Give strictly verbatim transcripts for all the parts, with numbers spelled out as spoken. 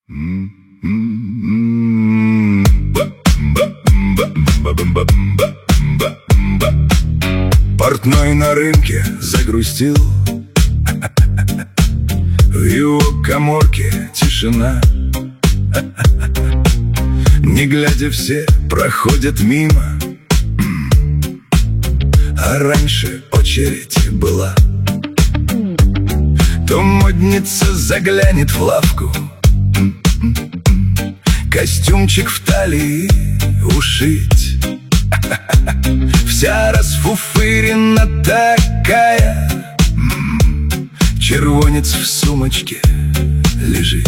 Портной на рынке загрустил, в его каморке тишина. Не глядя, все проходят мимо, а раньше очередь была. То модница заглянет в лавку, костюмчик в талии ушить. Вся расфуфырена такая, червонец в сумочке лежит.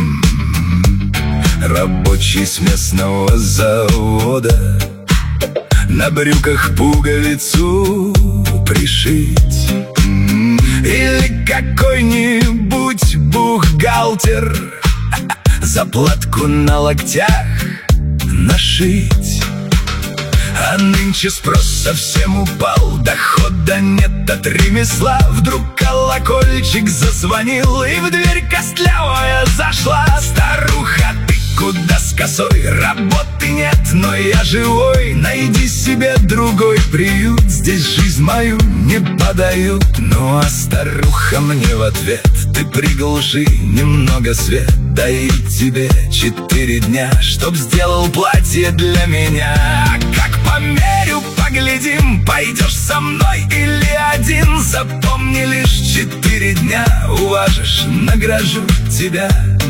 Рабочий с местного завода на брюках пуговицу пришить. Или какой-нибудь бухгалтер заплатку на локтях нашить. А нынче спрос совсем упал, дохода нет от ремесла. Вдруг колокольчик зазвонил, и в дверь костлявая зашла. Старуха, ты куда с косой? Работы нет, но я живой. Найди себе другой приют, здесь жизнь мою не подают. Ну а старуха мне в ответ: ты приглуши немного свет, дай тебе четыре дня, чтоб сделал платье для меня. Как померю, поглядим, пойдешь со мной или один. Запомни, лишь четыре дня уважишь, награжу тебя.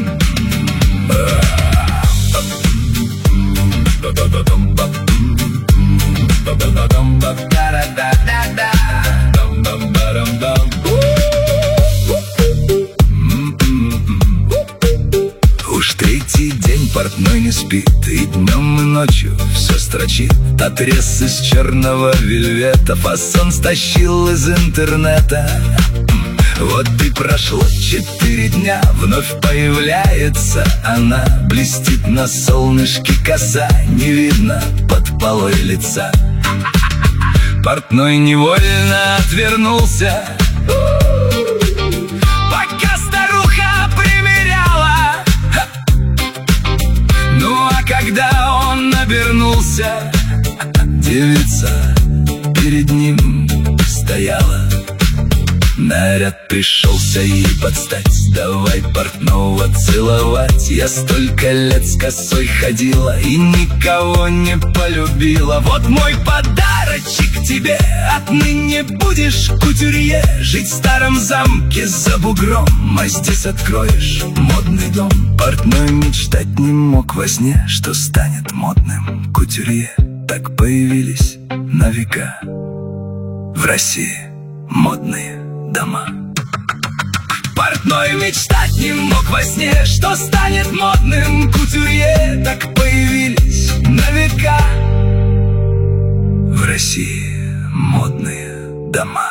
Уж третий день портной не спит, и днем, и ночью все строчит. Отрез из черного вельвета фасон стащил из интернета. Вот и прошло четыре дня, вновь появляется она. Блестит на солнышке коса, не видно под полой лица. Портной невольно отвернулся, пока старуха примеряла. Ну а когда он обернулся, девица перед ним стояла. Наряд пришелся ей подстать, давай портного целовать. Я столько лет с косой ходила и никого не полюбила. Вот мой подарочек тебе, отныне будешь кутюрье. Жить в старом замке за бугром, а здесь откроешь модный дом. Портной мечтать не мог во сне, что станет модным кутюрье. Так появились на века в России модные дома. Портной мечтать не мог во сне, что станет модным кутюрье. Так появились на века в России модные дома.